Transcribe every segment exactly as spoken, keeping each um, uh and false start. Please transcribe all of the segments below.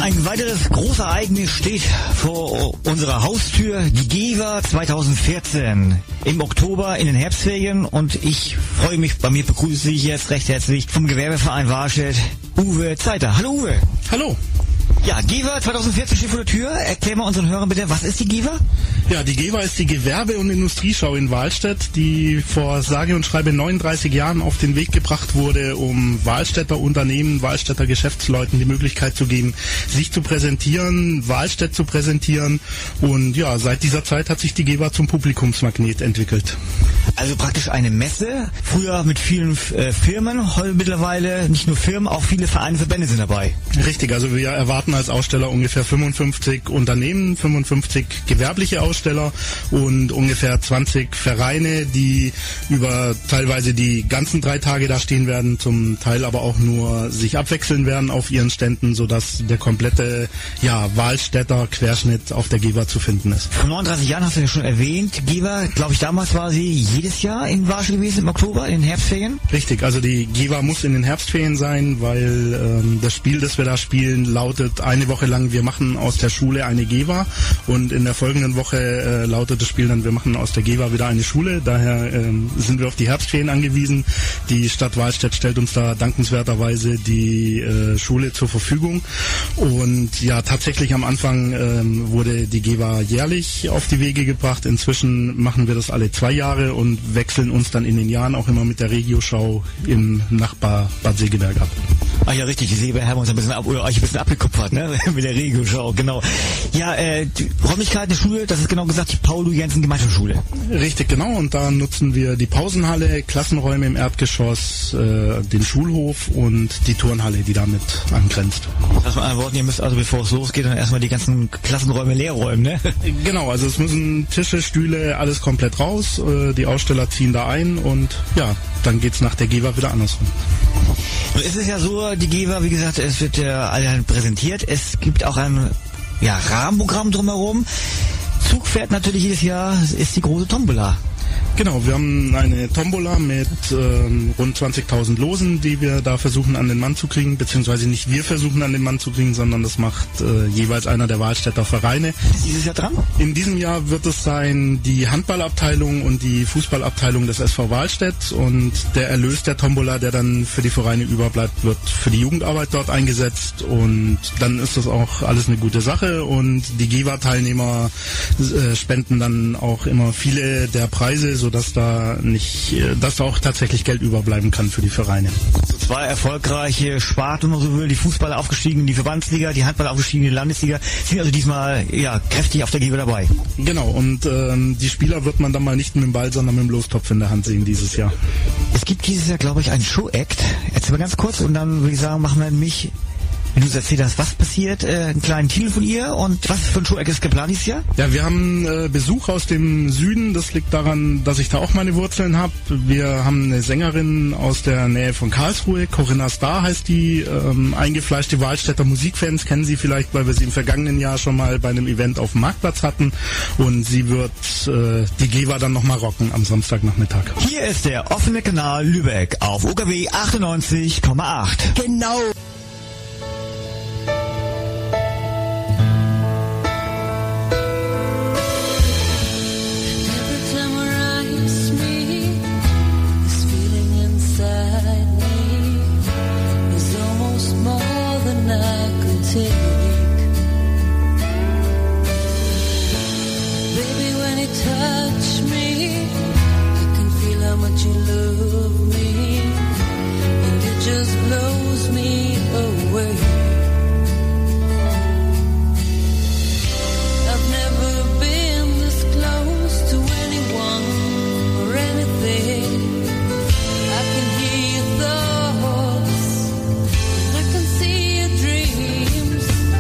Ein weiteres großes Ereignis steht vor unserer Haustür, die GEWA zwanzig vierzehn im Oktober in den Herbstferien, und ich freue mich, bei mir begrüße ich jetzt recht herzlich vom Gewerbeverein Wahlstedt Uwe Zeiter. Hallo Uwe. Hallo. Ja, GEWA zwanzig vierzehn steht vor der Tür. Erklär mal unseren Hörern bitte, was ist die GEWA? Ja, die GEWA ist die Gewerbe- und Industrieschau in Wahlstedt, die vor sage und schreibe neununddreißig Jahren auf den Weg gebracht wurde, um Wahlstädter Unternehmen, Wahlstädter Geschäftsleuten die Möglichkeit zu geben, sich zu präsentieren, Wahlstedt zu präsentieren. Und ja, seit dieser Zeit hat sich die GEWA zum Publikumsmagnet entwickelt. Also praktisch eine Messe, früher mit vielen äh, Firmen, heute mittlerweile nicht nur Firmen, auch viele Vereine, Verbände sind dabei. Richtig, also wir erwarten als Aussteller ungefähr fünfundfünfzig Unternehmen, fünfundfünfzig gewerbliche Aussteller und ungefähr zwanzig Vereine, die über teilweise die ganzen drei Tage da stehen werden, zum Teil aber auch nur sich abwechseln werden auf ihren Ständen, sodass der komplette ja, Wahlstädter Querschnitt auf der GEWA zu finden ist. Vor neununddreißig Jahren hast du ja schon erwähnt, GEWA, glaube ich, damals war sie jedes Jahr in Wahlstedt gewesen, im Oktober, in den Herbstferien? Richtig, also die GEWA muss in den Herbstferien sein, weil ähm, das Spiel, das wir da spielen, lautet eine Woche lang, wir machen aus der Schule eine GEWA, und in der folgenden Woche äh, lautet das Spiel dann, wir machen aus der GEWA wieder eine Schule. Daher ähm, sind wir auf die Herbstferien angewiesen. Die Stadt Wahlstedt stellt uns da dankenswerterweise die äh, Schule zur Verfügung. Und ja, tatsächlich am Anfang ähm, wurde die GEWA jährlich auf die Wege gebracht. Inzwischen machen wir das alle zwei Jahre und wechseln uns dann in den Jahren auch immer mit der Regioschau im Nachbar Bad Segeberg ab. Ach ja, richtig, ich sehe, wir haben uns ein bisschen, ab, oder euch ein bisschen abgekupfert, ne, mit der Regioschau, genau. Ja, äh, die Räumlichkeiten der Schule, das ist genau gesagt die Paul-Jensen-Gemeinschaftsschule. Richtig, genau, und da nutzen wir die Pausenhalle, Klassenräume im Erdgeschoss, äh, den Schulhof und die Turnhalle, die damit angrenzt. Das mit anderen Worten, ihr müsst also, bevor es losgeht, dann erstmal die ganzen Klassenräume leer räumen, ne? Genau, also es müssen Tische, Stühle, alles komplett raus, äh, die Aussteller ziehen da ein und ja, dann geht's nach der GEWA wieder andersrum. Und es ist ja so, die GEWA, wie gesagt, es wird ja alle präsentiert. Es gibt auch ein ja, Rahmenprogramm drumherum. Zug fährt natürlich jedes Jahr, ist die große Tombola. Genau, wir haben eine Tombola mit ähm, rund zwanzigtausend Losen, die wir da versuchen an den Mann zu kriegen, beziehungsweise nicht wir versuchen an den Mann zu kriegen, sondern das macht äh, jeweils einer der Wahlstädter Vereine. Ist dieses Jahr dran? In diesem Jahr wird es sein die Handballabteilung und die Fußballabteilung des S V Wahlstedt, und der Erlös der Tombola, der dann für die Vereine überbleibt, wird für die Jugendarbeit dort eingesetzt, und dann ist das auch alles eine gute Sache, und die GEWA-Teilnehmer äh, spenden dann auch immer viele der Preise, sodass da nicht, dass da auch tatsächlich Geld überbleiben kann für die Vereine. So zwei erfolgreiche Sparten, wenn man so will, die Fußballer aufgestiegen in die Verbandsliga, die Handballer aufgestiegen in die Landesliga, sind also diesmal ja kräftig auf der GEWA dabei. Genau, und ähm, die Spieler wird man dann mal nicht mit dem Ball, sondern mit dem Lostopf in der Hand sehen dieses Jahr. Es gibt dieses Jahr, glaube ich, einen Show-Act. Erzähl mal ganz kurz, und dann würde ich sagen, machen wir mich, wenn du uns erzählt hast, was passiert, äh, einen kleinen Titel von ihr, und was für ein Show-Act ist geplant dieses Jahr? Ja, wir haben äh, Besuch aus dem Süden. Das liegt daran, dass ich da auch meine Wurzeln habe. Wir haben eine Sängerin aus der Nähe von Karlsruhe, Corinna Starr heißt die, ähm, eingefleischte Wahlstädter Musikfans kennen sie vielleicht, weil wir sie im vergangenen Jahr schon mal bei einem Event auf dem Marktplatz hatten, und sie wird äh, die GEWA dann nochmal rocken am Samstagnachmittag. Hier ist der offene Kanal Lübeck auf O K W achtundneunzig Komma acht. Genau. Dreams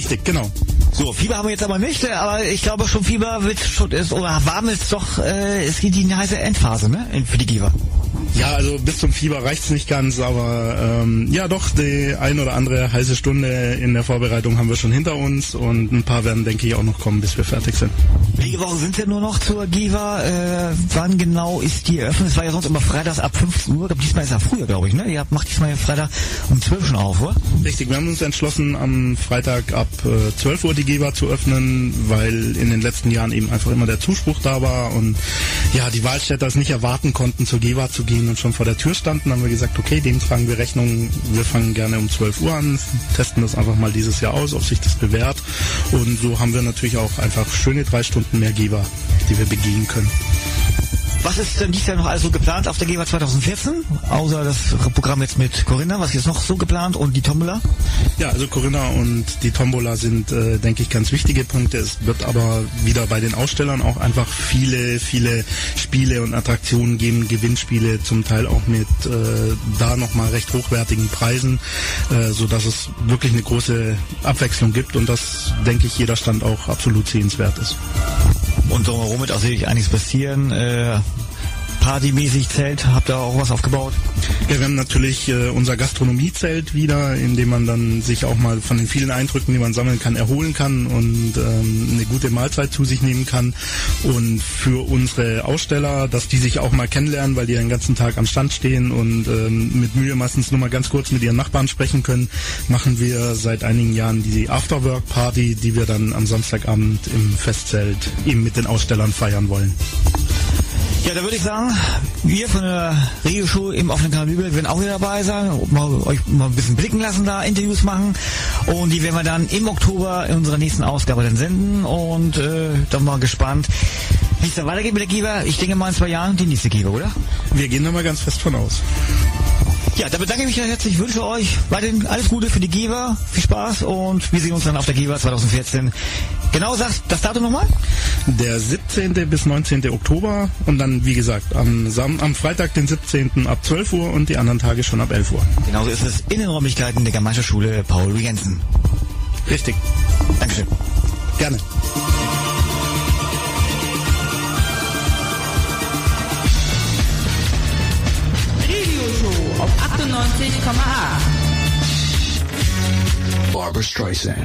Richtig, genau. So, Fieber haben wir jetzt aber nicht, aber ich glaube schon Fieber wird schon, ist, oder warm ist doch, äh, es geht in die heiße Endphase, ne, für die Giva. Ja, also bis zum Fieber reicht's nicht ganz, aber ähm, ja doch, die ein oder andere heiße Stunde in der Vorbereitung haben wir schon hinter uns und ein paar werden, denke ich, auch noch kommen, bis wir fertig sind. Welche Woche sind wir nur noch zur Giva? Äh, wann genau ist die Eröffnung? Es war ja sonst immer freitags ab fünfzehn Uhr, ich glaube, diesmal ist ja früher, glaube ich, ne? Ihr macht diesmal ja Freitag um zwölf schon auf, oder? Richtig, wir haben uns entschlossen, am Freitag ab äh, zwölf Uhr die Giva zu öffnen, weil in den letzten Jahren eben einfach immer der Zuspruch da war und ja, die Wahlstädter es nicht erwarten konnten, zur Giva zu gehen und schon vor der Tür standen, haben wir gesagt, okay, dem tragen wir Rechnung, wir fangen gerne um zwölf Uhr an, testen das einfach mal dieses Jahr aus, ob sich das bewährt und so haben wir natürlich auch einfach schöne drei Stunden mehr Giva, die wir begehen können. Was ist denn dieses Jahr noch alles so geplant auf der Giva zwanzig vierzehn? Außer das Programm jetzt mit Corinna, was ist jetzt noch so geplant und die Tombola? Ja, also Corinna und die Tombola sind, äh, denke ich, ganz wichtige Punkte. Es wird aber wieder bei den Ausstellern auch einfach viele, viele Spiele und Attraktionen geben, Gewinnspiele, zum Teil auch mit äh, da nochmal recht hochwertigen Preisen, äh, sodass es wirklich eine große Abwechslung gibt und das, denke ich, jeder Stand auch absolut sehenswert ist. Und drumherum wird auch sicherlich einiges passieren. Äh, partymäßig Zelt, habt ihr auch was aufgebaut? Ja, wir haben natürlich äh, unser Gastronomiezelt wieder, in dem man dann sich auch mal von den vielen Eindrücken, die man sammeln kann, erholen kann und ähm, eine gute Mahlzeit zu sich nehmen kann. Und für unsere Aussteller, dass die sich auch mal kennenlernen, weil die den ganzen Tag am Stand stehen und ähm, mit Mühe meistens nur mal ganz kurz mit ihren Nachbarn sprechen können, machen wir seit einigen Jahren die Afterwork-Party, die wir dann am Samstagabend im Festzelt eben mit den Ausstellern feiern wollen. Ja, da würde ich sagen, wir von der Regio-Show im offenen Kanal Lübeck werden auch wieder dabei sein, mal, euch mal ein bisschen blicken lassen, da Interviews machen und die werden wir dann im Oktober in unserer nächsten Ausgabe dann senden und äh, dann mal gespannt, wie es dann weitergeht mit der Giva. Ich denke mal in zwei Jahren die nächste Giva, oder? Wir gehen da mal ganz fest von aus. Ja, da bedanke ich mich herzlich, wünsche euch weiterhin alles Gute für die Giva, viel Spaß und wir sehen uns dann auf der Giva zwanzig vierzehn. Genau, sagst das Datum nochmal? Der siebzehnten bis neunzehnten Oktober und dann, wie gesagt, am, Sam- am Freitag, den siebzehnten ab zwölf Uhr und die anderen Tage schon ab elf Uhr. Genauso ist es in den Räumlichkeiten der Gemeinschaftsschule Paul Jensen. Richtig. Dankeschön. Gerne. Auf achtundneunzig Komma acht. Barbra Streisand.